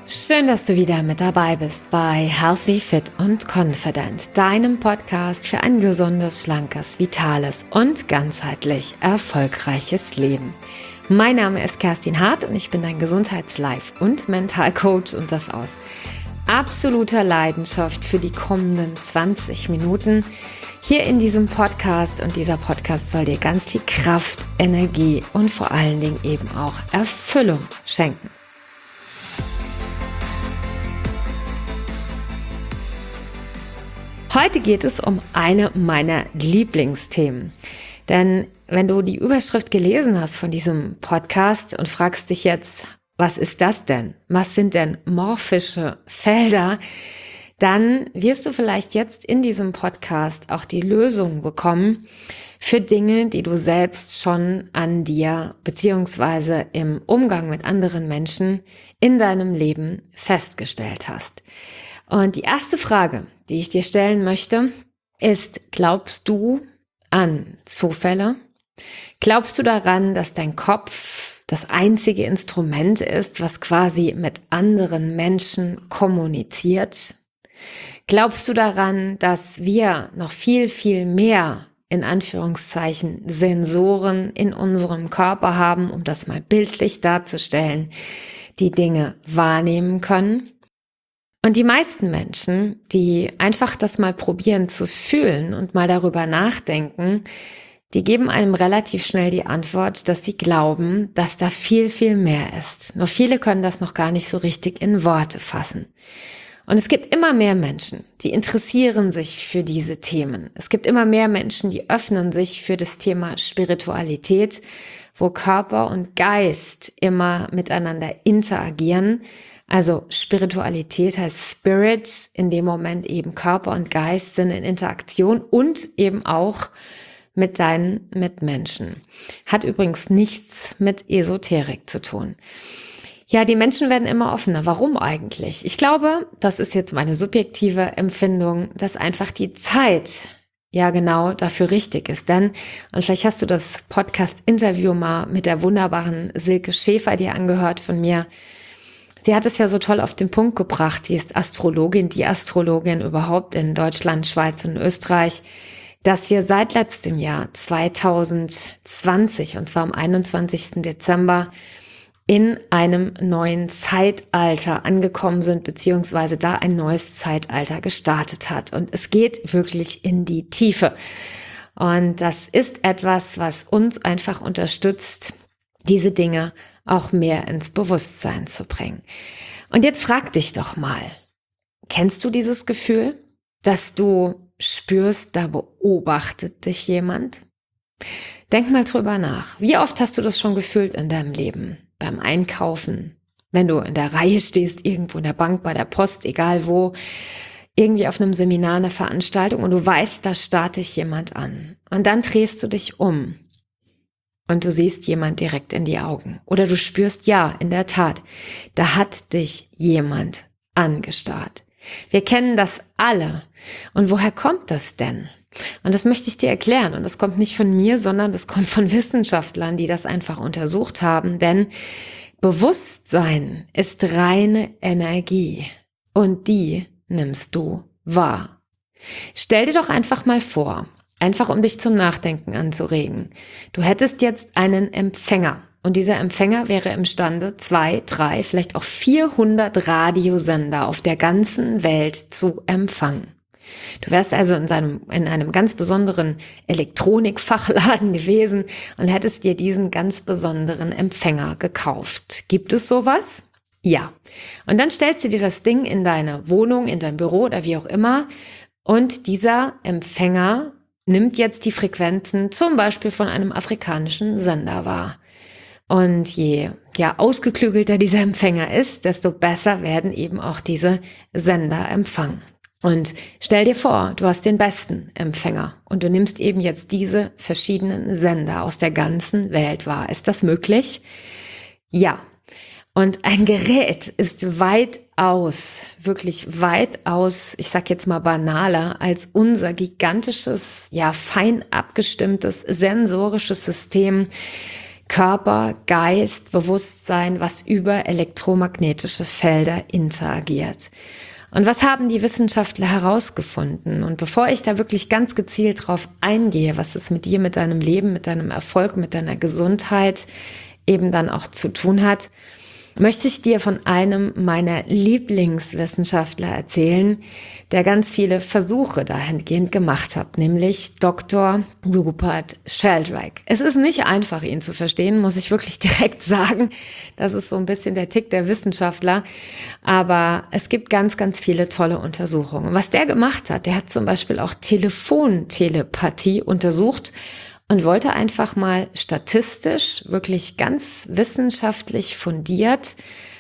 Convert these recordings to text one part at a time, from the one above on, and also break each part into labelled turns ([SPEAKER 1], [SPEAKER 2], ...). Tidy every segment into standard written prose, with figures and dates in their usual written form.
[SPEAKER 1] Schön, dass du wieder mit dabei bist bei Healthy, Fit und Confident, deinem Podcast für ein gesundes, schlankes, vitales und ganzheitlich erfolgreiches Leben. Mein Name ist Kerstin Hart und ich bin dein Gesundheits-Life- und Mentalcoach und das aus absoluter Leidenschaft für die kommenden 20 Minuten hier in diesem Podcast. Und dieser Podcast soll dir ganz viel Kraft, Energie und vor allen Dingen eben auch Erfüllung schenken. Heute geht es um eine meiner Lieblingsthemen. Denn wenn du die Überschrift gelesen hast von diesem Podcast und fragst dich jetzt, was ist das denn? Was sind denn morphische Felder? Dann wirst du vielleicht jetzt in diesem Podcast auch die Lösung bekommen für Dinge, die du selbst schon an dir beziehungsweise im Umgang mit anderen Menschen in deinem Leben festgestellt hast. Und die erste Frage, die ich dir stellen möchte, ist, glaubst du an Zufälle? Glaubst du daran, dass dein Kopf das einzige Instrument ist, was quasi mit anderen Menschen kommuniziert? Glaubst du daran, dass wir noch viel, viel mehr, in Anführungszeichen, Sensoren in unserem Körper haben, um das mal bildlich darzustellen, die Dinge wahrnehmen können? Und die meisten Menschen, die einfach das mal probieren zu fühlen und mal darüber nachdenken, die geben einem relativ schnell die Antwort, dass sie glauben, dass da viel, viel mehr ist. Nur viele können das noch gar nicht so richtig in Worte fassen. Und es gibt immer mehr Menschen, die interessieren sich für diese Themen. Es gibt immer mehr Menschen, die öffnen sich für das Thema Spiritualität, wo Körper und Geist immer miteinander interagieren. Also Spiritualität heißt Spirit, in dem Moment eben Körper und Geist sind in Interaktion und eben auch mit deinen Mitmenschen. Hat übrigens nichts mit Esoterik zu tun. Ja, die Menschen werden immer offener. Warum eigentlich? Ich glaube, das ist jetzt meine subjektive Empfindung, dass einfach die Zeit ja genau dafür richtig ist. Denn, und vielleicht hast du das Podcast-Interview mal mit der wunderbaren Silke Schäfer dir angehört von mir. Sie hat es ja so toll auf den Punkt gebracht. Sie ist Astrologin, die Astrologin überhaupt in Deutschland, Schweiz und Österreich, dass wir seit letztem Jahr 2020, und zwar am 21. Dezember, in einem neuen Zeitalter angekommen sind, beziehungsweise da ein neues Zeitalter gestartet hat. Und es geht wirklich in die Tiefe. Und das ist etwas, was uns einfach unterstützt, diese Dinge auch mehr ins Bewusstsein zu bringen. Und jetzt frag dich doch mal, kennst du dieses Gefühl, dass du spürst, da beobachtet dich jemand? Denk mal drüber nach. Wie oft hast du das schon gefühlt in deinem Leben? Beim Einkaufen, wenn du in der Reihe stehst, irgendwo in der Bank, bei der Post, egal wo, irgendwie auf einem Seminar, einer Veranstaltung und du weißt, da starrt dich jemand an. Und dann drehst du dich um. Und du siehst jemand direkt in die Augen. Oder du spürst, ja, in der Tat, da hat dich jemand angestarrt. Wir kennen das alle. Und woher kommt das denn? Und das möchte ich dir erklären. Und das kommt nicht von mir, sondern das kommt von Wissenschaftlern, die das einfach untersucht haben. Denn Bewusstsein ist reine Energie. Und die nimmst du wahr. Stell dir doch einfach mal vor, einfach um dich zum Nachdenken anzuregen. Du hättest jetzt einen Empfänger und dieser Empfänger wäre imstande, 2, 3, vielleicht auch 400 Radiosender auf der ganzen Welt zu empfangen. Du wärst also in einem ganz besonderen Elektronikfachladen gewesen und hättest dir diesen ganz besonderen Empfänger gekauft. Gibt es sowas? Ja. Und dann stellst du dir das Ding in deine Wohnung, in dein Büro oder wie auch immer und dieser Empfänger nimmt jetzt die Frequenzen zum Beispiel von einem afrikanischen Sender wahr. Und je ausgeklügelter dieser Empfänger ist, desto besser werden eben auch diese Sender empfangen. Und stell dir vor, du hast den besten Empfänger und du nimmst eben jetzt diese verschiedenen Sender aus der ganzen Welt wahr. Ist das möglich? Ja. Und ein Gerät ist wirklich weitaus, ich sag jetzt mal banaler, als unser gigantisches, fein abgestimmtes sensorisches System, Körper, Geist, Bewusstsein, was über elektromagnetische Felder interagiert. Und was haben die Wissenschaftler herausgefunden? Und bevor ich da wirklich ganz gezielt drauf eingehe, was es mit dir, mit deinem Leben, mit deinem Erfolg, mit deiner Gesundheit eben dann auch zu tun hat, möchte ich dir von einem meiner Lieblingswissenschaftler erzählen, der ganz viele Versuche dahingehend gemacht hat, nämlich Dr. Rupert Sheldrake. Es ist nicht einfach, ihn zu verstehen, muss ich wirklich direkt sagen. Das ist so ein bisschen der Tick der Wissenschaftler. Aber es gibt ganz, ganz viele tolle Untersuchungen. Was der gemacht hat, der hat zum Beispiel auch Telefontelepathie untersucht und wollte einfach mal statistisch, wirklich ganz wissenschaftlich fundiert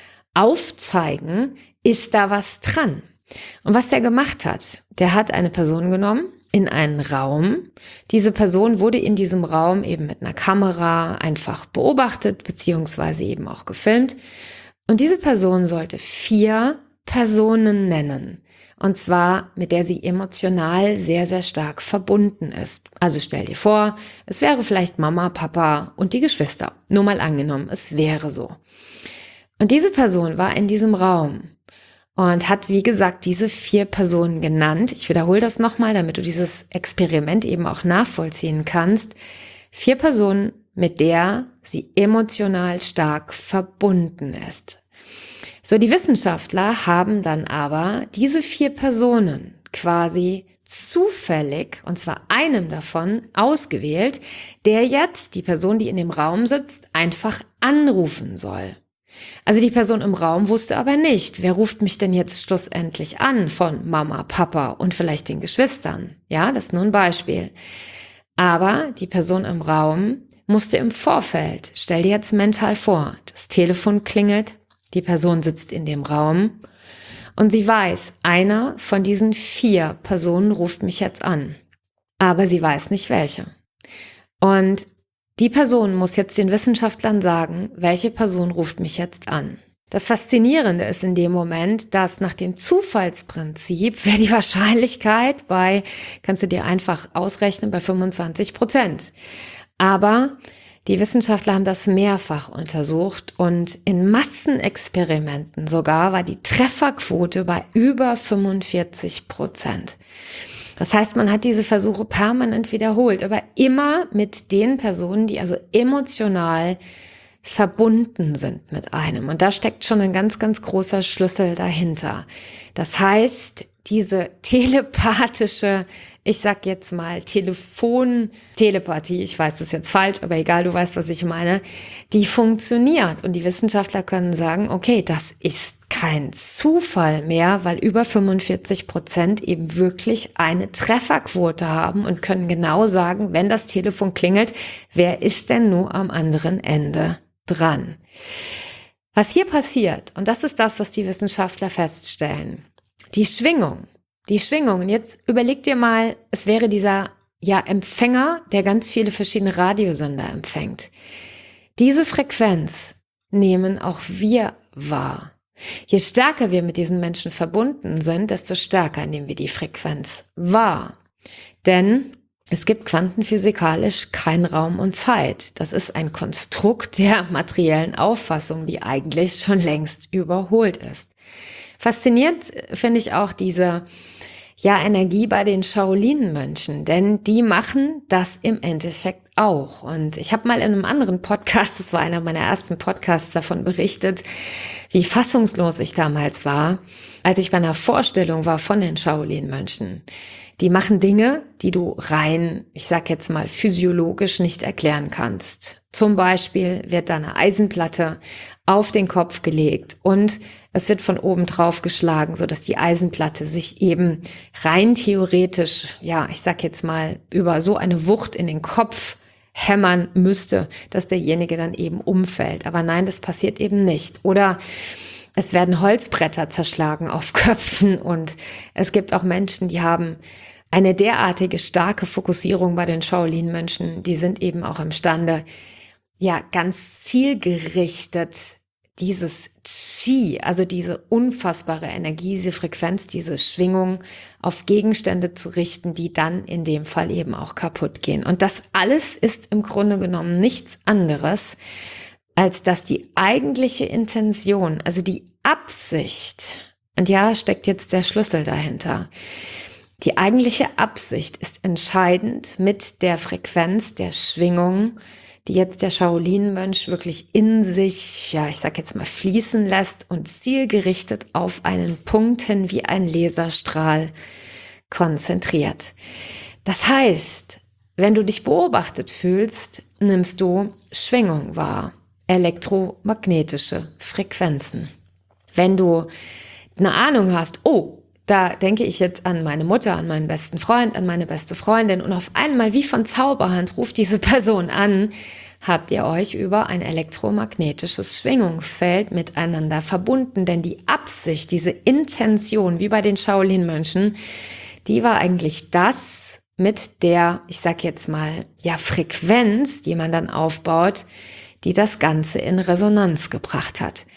[SPEAKER 1] aufzeigen, ist da was dran? Und was der gemacht hat, der hat eine Person genommen in einen Raum. Diese Person wurde in diesem Raum eben mit einer Kamera einfach beobachtet, beziehungsweise eben auch gefilmt. Und diese Person sollte 4 Personen nennen. Und zwar, mit der sie emotional sehr, sehr stark verbunden ist. Also stell dir vor, es wäre vielleicht Mama, Papa und die Geschwister. Nur mal angenommen, es wäre so. Und diese Person war in diesem Raum und hat, wie gesagt, diese 4 Personen genannt. Ich wiederhole das nochmal, damit du dieses Experiment eben auch nachvollziehen kannst. 4 Personen, mit der sie emotional stark verbunden ist. So, die Wissenschaftler haben dann aber diese 4 Personen quasi zufällig, und zwar einem davon, ausgewählt, der jetzt die Person, die in dem Raum sitzt, einfach anrufen soll. Also die Person im Raum wusste aber nicht, wer ruft mich denn jetzt schlussendlich an von Mama, Papa und vielleicht den Geschwistern. Ja, das ist nur ein Beispiel. Aber die Person im Raum musste im Vorfeld, stell dir jetzt mental vor, das Telefon klingelt, die Person sitzt in dem Raum und sie weiß, einer von diesen 4 Personen ruft mich jetzt an. Aber sie weiß nicht welche. Und die Person muss jetzt den Wissenschaftlern sagen, welche Person ruft mich jetzt an. Das Faszinierende ist in dem Moment, dass nach dem Zufallsprinzip wäre die Wahrscheinlichkeit kannst du dir einfach ausrechnen, bei 25%. Aber die Wissenschaftler haben das mehrfach untersucht und in Massenexperimenten sogar war die Trefferquote bei über 45%. Das heißt, man hat diese Versuche permanent wiederholt, aber immer mit den Personen, die also emotional verbunden sind mit einem. Und da steckt schon ein ganz, ganz großer Schlüssel dahinter. Das heißt, diese telepathische, ich sag jetzt mal Telepathie, ich weiß das jetzt falsch, aber egal, du weißt, was ich meine, die funktioniert. Und die Wissenschaftler können sagen, okay, das ist kein Zufall mehr, weil über 45% eben wirklich eine Trefferquote haben und können genau sagen, wenn das Telefon klingelt, wer ist denn nur am anderen Ende dran? Was hier passiert, und das ist das, was die Wissenschaftler feststellen, die Schwingung, und jetzt überleg dir mal, es wäre dieser Empfänger, der ganz viele verschiedene Radiosender empfängt. Diese Frequenz nehmen auch wir wahr. Je stärker wir mit diesen Menschen verbunden sind, desto stärker nehmen wir die Frequenz wahr. Denn es gibt quantenphysikalisch kein Raum und Zeit. Das ist ein Konstrukt der materiellen Auffassung, die eigentlich schon längst überholt ist. Faszinierend finde ich auch diese Energie bei den Shaolin-Mönchen, denn die machen das im Endeffekt auch. Und ich habe mal in einem anderen Podcast, das war einer meiner ersten Podcasts, davon berichtet, wie fassungslos ich damals war, als ich bei einer Vorstellung war von den Shaolin-Mönchen. Die machen Dinge, die du rein, ich sag jetzt mal, physiologisch nicht erklären kannst. Zum Beispiel wird da eine Eisenplatte auf den Kopf gelegt und es wird von oben drauf geschlagen, sodass die Eisenplatte sich eben rein theoretisch, ich sag jetzt mal, über so eine Wucht in den Kopf hämmern müsste, dass derjenige dann eben umfällt. Aber nein, das passiert eben nicht. Oder es werden Holzbretter zerschlagen auf Köpfen und es gibt auch Menschen, die haben eine derartige starke Fokussierung bei den Shaolin-Mönchen, die sind eben auch imstande, ganz zielgerichtet dieses Qi, also diese unfassbare Energie, diese Frequenz, diese Schwingung auf Gegenstände zu richten, die dann in dem Fall eben auch kaputt gehen. Und das alles ist im Grunde genommen nichts anderes, als dass die eigentliche Intention, also die Absicht, und ja, steckt jetzt der Schlüssel dahinter, die eigentliche Absicht ist entscheidend mit der Frequenz der Schwingung, die jetzt der Shaolin-Mönch wirklich in sich, ja, ich sag jetzt mal, fließen lässt und zielgerichtet auf einen Punkt hin wie ein Laserstrahl konzentriert. Das heißt, wenn du dich beobachtet fühlst, nimmst du Schwingung wahr, elektromagnetische Frequenzen. Wenn du eine Ahnung hast, oh, da denke ich jetzt an meine Mutter, an meinen besten Freund, an meine beste Freundin und auf einmal wie von Zauberhand ruft diese Person an, habt ihr euch über ein elektromagnetisches Schwingungsfeld miteinander verbunden, denn die Absicht, diese Intention, wie bei den Shaolin-Mönchen, die war eigentlich das mit der, ich sag jetzt mal, ja, Frequenz, die man dann aufbaut, die das Ganze in Resonanz gebracht hat.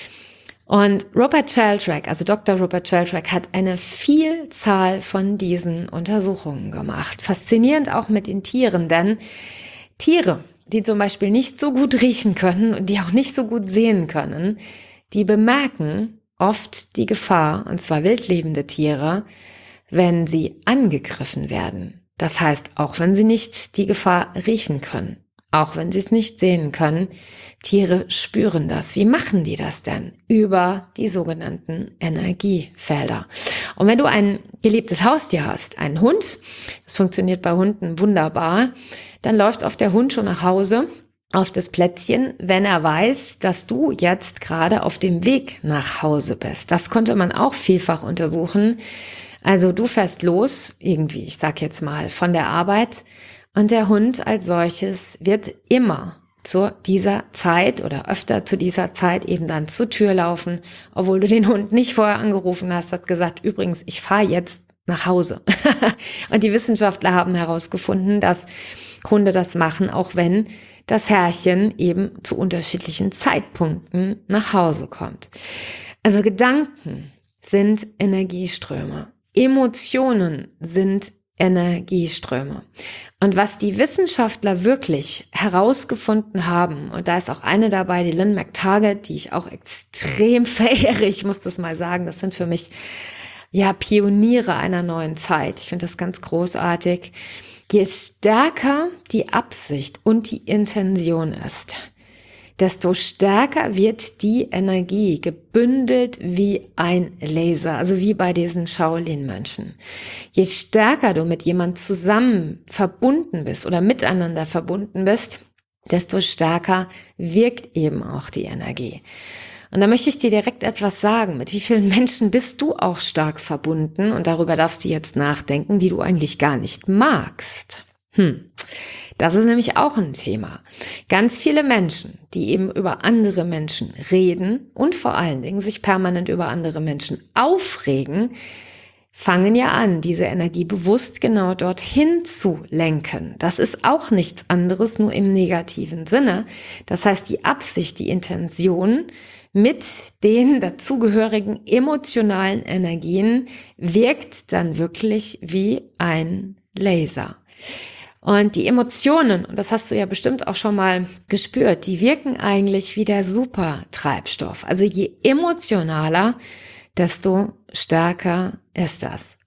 [SPEAKER 1] Und Rupert Sheldrake, also Dr. Rupert Sheldrake, hat eine Vielzahl von diesen Untersuchungen gemacht. Faszinierend auch mit den Tieren, denn Tiere, die zum Beispiel nicht so gut riechen können und die auch nicht so gut sehen können, die bemerken oft die Gefahr, und zwar wildlebende Tiere, wenn sie angegriffen werden. Das heißt, auch wenn sie nicht die Gefahr riechen können, auch wenn sie es nicht sehen können, Tiere spüren das. Wie machen die das denn? Über die sogenannten Energiefelder. Und wenn du ein geliebtes Haustier hast, einen Hund, das funktioniert bei Hunden wunderbar, dann läuft oft der Hund schon nach Hause auf das Plätzchen, wenn er weiß, dass du jetzt gerade auf dem Weg nach Hause bist. Das konnte man auch vielfach untersuchen. Also du fährst los, irgendwie, ich sag jetzt mal, von der Arbeit, und der Hund als solches wird immer zu dieser Zeit oder öfter zu dieser Zeit eben dann zur Tür laufen, obwohl du den Hund nicht vorher angerufen hast, hat gesagt, übrigens, ich fahre jetzt nach Hause. Und die Wissenschaftler haben herausgefunden, dass Hunde das machen, auch wenn das Herrchen eben zu unterschiedlichen Zeitpunkten nach Hause kommt. Also Gedanken sind Energieströme. Emotionen sind Energieströme. Und was die Wissenschaftler wirklich herausgefunden haben, und da ist auch eine dabei, die Lynn McTaggart, die ich auch extrem verehre, ich muss das mal sagen, das sind für mich ja Pioniere einer neuen Zeit. Ich finde das ganz großartig. Je stärker die Absicht und die Intention ist, desto stärker wird die Energie gebündelt wie ein Laser, also wie bei diesen Shaolin-Mönchen. Je stärker du mit jemand zusammen verbunden bist oder miteinander verbunden bist, desto stärker wirkt eben auch die Energie. Und da möchte ich dir direkt etwas sagen. Mit wie vielen Menschen bist du auch stark verbunden? Und darüber darfst du jetzt nachdenken, die du eigentlich gar nicht magst. Das ist nämlich auch ein Thema. Ganz viele Menschen, die eben über andere Menschen reden und vor allen Dingen sich permanent über andere Menschen aufregen, fangen ja an, diese Energie bewusst genau dorthin zu lenken. Das ist auch nichts anderes, nur im negativen Sinne. Das heißt, die Absicht, die Intention mit den dazugehörigen emotionalen Energien wirkt dann wirklich wie ein Laser. Und die Emotionen, und das hast du ja bestimmt auch schon mal gespürt, die wirken eigentlich wie der Supertreibstoff. Also je emotionaler, desto stärker ist das.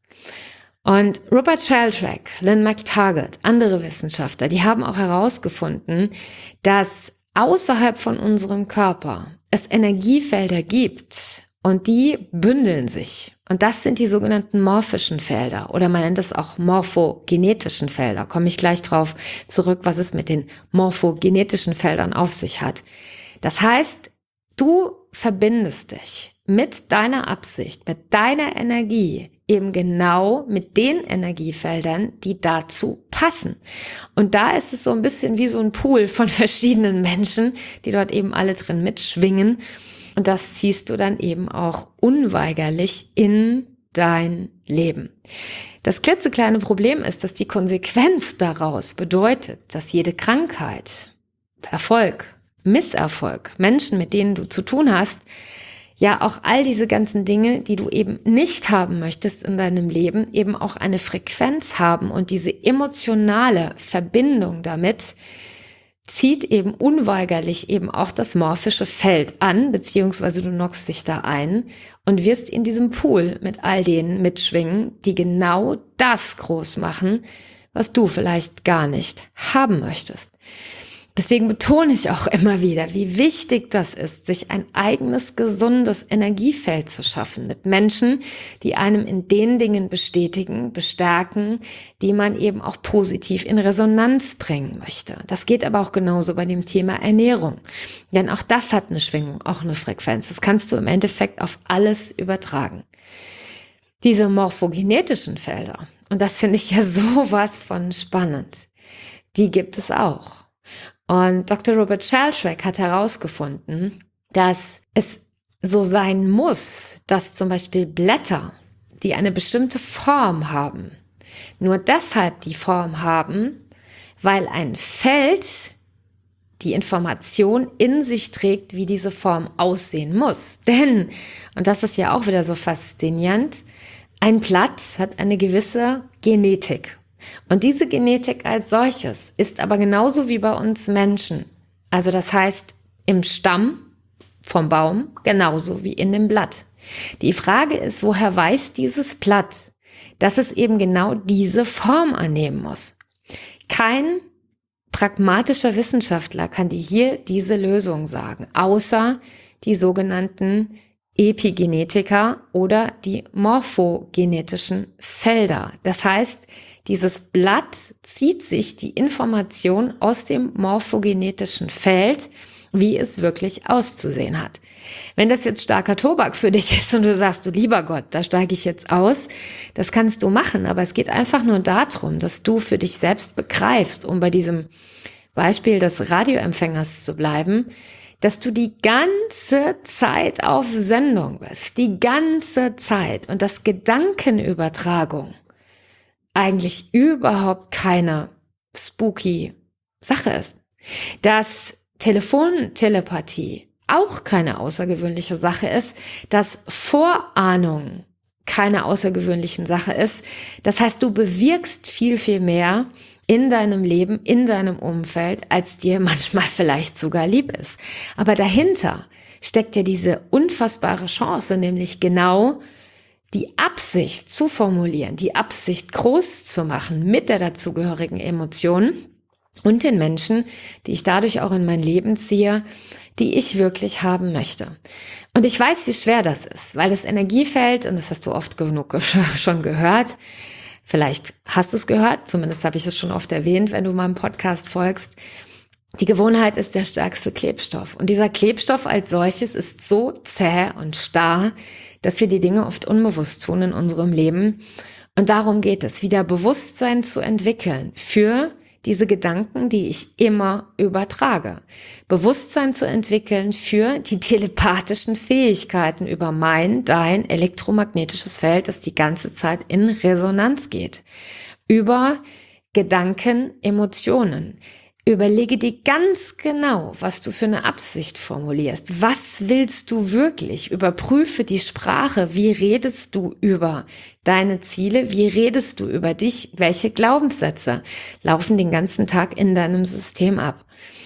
[SPEAKER 1] Und Rupert Sheldrake, Lynn McTaggart, andere Wissenschaftler, die haben auch herausgefunden, dass außerhalb von unserem Körper es Energiefelder gibt und die bündeln sich. Und das sind die sogenannten morphischen Felder oder man nennt es auch morphogenetischen Felder. Komme ich gleich drauf zurück, was es mit den morphogenetischen Feldern auf sich hat. Das heißt, du verbindest dich mit deiner Absicht, mit deiner Energie eben genau mit den Energiefeldern, die dazu passen. Und da ist es so ein bisschen wie so ein Pool von verschiedenen Menschen, die dort eben alle drin mitschwingen. Und das ziehst du dann eben auch unweigerlich in dein Leben. Das klitzekleine Problem ist, dass die Konsequenz daraus bedeutet, dass jede Krankheit, Erfolg, Misserfolg, Menschen, mit denen du zu tun hast, ja auch all diese ganzen Dinge, die du eben nicht haben möchtest in deinem Leben, eben auch eine Frequenz haben und diese emotionale Verbindung damit zieht eben unweigerlich eben auch das morphische Feld an, beziehungsweise du knockst dich da ein und wirst in diesem Pool mit all denen mitschwingen, die genau das groß machen, was du vielleicht gar nicht haben möchtest. Deswegen betone ich auch immer wieder, wie wichtig das ist, sich ein eigenes, gesundes Energiefeld zu schaffen mit Menschen, die einem in den Dingen bestätigen, bestärken, die man eben auch positiv in Resonanz bringen möchte. Das geht aber auch genauso bei dem Thema Ernährung. Denn auch das hat eine Schwingung, auch eine Frequenz. Das kannst du im Endeffekt auf alles übertragen. Diese morphogenetischen Felder, und das finde ich ja sowas von spannend, die gibt es auch. Und Dr. Robert Sheldrake hat herausgefunden, dass es so sein muss, dass zum Beispiel Blätter, die eine bestimmte Form haben, nur deshalb die Form haben, weil ein Feld die Information in sich trägt, wie diese Form aussehen muss. Denn, und das ist ja auch wieder so faszinierend, ein Blatt hat eine gewisse Genetik. Und diese Genetik als solches ist aber genauso wie bei uns Menschen. Also das heißt, im Stamm vom Baum genauso wie in dem Blatt. Die Frage ist, woher weiß dieses Blatt, dass es eben genau diese Form annehmen muss? Kein pragmatischer Wissenschaftler kann dir hier diese Lösung sagen, außer die sogenannten Epigenetiker oder die morphogenetischen Felder. Das heißt, dieses Blatt zieht sich die Information aus dem morphogenetischen Feld, wie es wirklich auszusehen hat. Wenn das jetzt starker Tobak für dich ist und du sagst, du lieber Gott, da steige ich jetzt aus, das kannst du machen, aber es geht einfach nur darum, dass du für dich selbst begreifst, um bei diesem Beispiel des Radioempfängers zu bleiben, dass du die ganze Zeit auf Sendung bist, die ganze Zeit und dass Gedankenübertragung eigentlich überhaupt keine spooky Sache ist. Dass Telefontelepathie auch keine außergewöhnliche Sache ist, dass Vorahnung keine außergewöhnlichen Sache ist. Das heißt, du bewirkst viel, viel mehr in deinem Leben, in deinem Umfeld, als dir manchmal vielleicht sogar lieb ist. Aber dahinter steckt ja diese unfassbare Chance, nämlich genau die Absicht zu formulieren, die Absicht groß zu machen mit der dazugehörigen Emotion und den Menschen, die ich dadurch auch in mein Leben ziehe, die ich wirklich haben möchte. Und ich weiß, wie schwer das ist, weil das Energiefeld, und das hast du oft genug schon gehört, vielleicht hast du es gehört, zumindest habe ich es schon oft erwähnt, wenn du meinem Podcast folgst, die Gewohnheit ist der stärkste Klebstoff. Und dieser Klebstoff als solches ist so zäh und starr, dass wir die Dinge oft unbewusst tun in unserem Leben. Und darum geht es, wieder Bewusstsein zu entwickeln für diese Gedanken, die ich immer übertrage. Bewusstsein zu entwickeln für die telepathischen Fähigkeiten über dein elektromagnetisches Feld, das die ganze Zeit in Resonanz geht. Über Gedanken, Emotionen. Überlege dir ganz genau, was du für eine Absicht formulierst. Was willst du wirklich? Überprüfe die Sprache. Wie redest du über deine Ziele? Wie redest du über dich? Welche Glaubenssätze laufen den ganzen Tag in deinem System ab?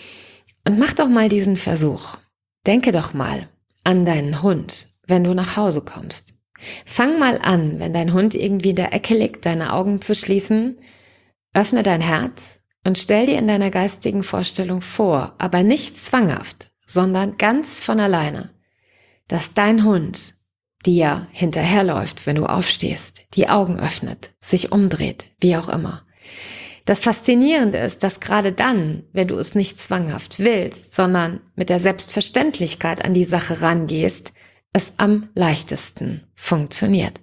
[SPEAKER 1] Und mach doch mal diesen Versuch. Denke doch mal an deinen Hund, wenn du nach Hause kommst. Fang mal an, wenn dein Hund irgendwie in der Ecke liegt, deine Augen zu schließen. Öffne dein Herz. Und stell dir in deiner geistigen Vorstellung vor, aber nicht zwanghaft, sondern ganz von alleine, dass dein Hund dir hinterherläuft, wenn du aufstehst, die Augen öffnet, sich umdreht, wie auch immer. Das Faszinierende ist, dass gerade dann, wenn du es nicht zwanghaft willst, sondern mit der Selbstverständlichkeit an die Sache rangehst, es am leichtesten funktioniert.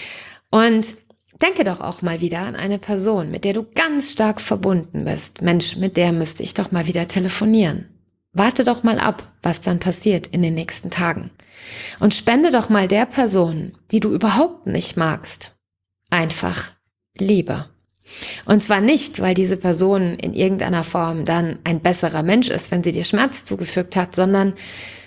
[SPEAKER 1] Und denke doch auch mal wieder an eine Person, mit der du ganz stark verbunden bist. Mensch, mit der müsste ich doch mal wieder telefonieren. Warte doch mal ab, was dann passiert in den nächsten Tagen. Und spende doch mal der Person, die du überhaupt nicht magst, einfach Liebe. Und zwar nicht, weil diese Person in irgendeiner Form dann ein besserer Mensch ist, wenn sie dir Schmerz zugefügt hat, sondern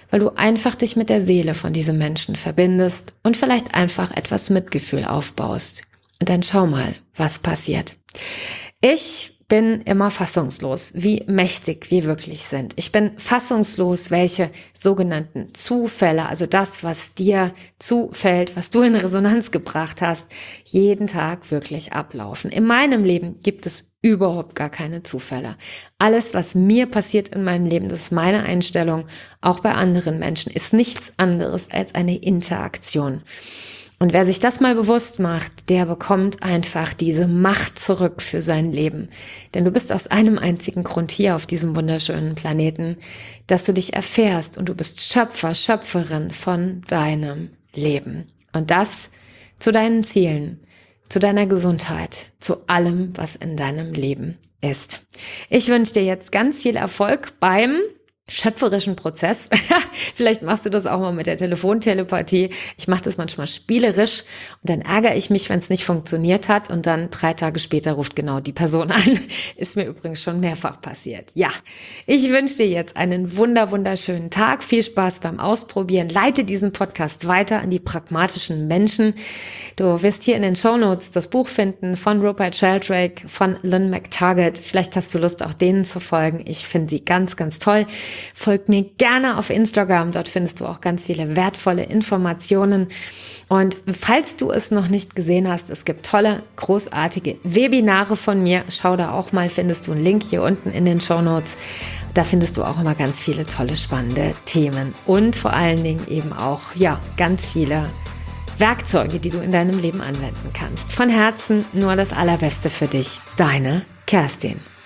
[SPEAKER 1] weil du einfach dich mit der Seele von diesem Menschen verbindest und vielleicht einfach etwas Mitgefühl aufbaust. Und dann schau mal, was passiert. Ich bin immer fassungslos, wie mächtig wir wirklich sind. Ich bin fassungslos, welche sogenannten Zufälle, also das, was dir zufällt, was du in Resonanz gebracht hast, jeden Tag wirklich ablaufen. In meinem Leben gibt es überhaupt gar keine Zufälle. Alles, was mir passiert in meinem Leben, das ist meine Einstellung, auch bei anderen Menschen, ist nichts anderes als eine Interaktion. Und wer sich das mal bewusst macht, der bekommt einfach diese Macht zurück für sein Leben. Denn du bist aus einem einzigen Grund hier auf diesem wunderschönen Planeten, dass du dich erfährst und du bist Schöpfer, Schöpferin von deinem Leben. Und das zu deinen Zielen, zu deiner Gesundheit, zu allem, was in deinem Leben ist. Ich wünsche dir jetzt ganz viel Erfolg beim schöpferischen Prozess. Vielleicht machst du das auch mal mit der Telefontelepathie. Ich mache das manchmal spielerisch und dann ärgere ich mich, wenn es nicht funktioniert hat und dann 3 Tage später ruft genau die Person an. Ist mir übrigens schon mehrfach passiert. Ja, ich wünsche dir jetzt einen wunderschönen Tag. Viel Spaß beim Ausprobieren. Leite diesen Podcast weiter an die pragmatischen Menschen. Du wirst hier in den Shownotes das Buch finden von Rupert Sheldrake, von Lynn McTaggart. Vielleicht hast du Lust, auch denen zu folgen. Ich finde sie ganz toll. Folg mir gerne auf Instagram, dort findest du auch ganz viele wertvolle Informationen. Und falls du es noch nicht gesehen hast, es gibt tolle, großartige Webinare von mir. Schau da auch mal, findest du einen Link hier unten in den Shownotes. Da findest du auch immer ganz viele tolle, spannende Themen und vor allen Dingen eben auch, ganz viele Werkzeuge, die du in deinem Leben anwenden kannst. Von Herzen nur das Allerbeste für dich, deine Kerstin.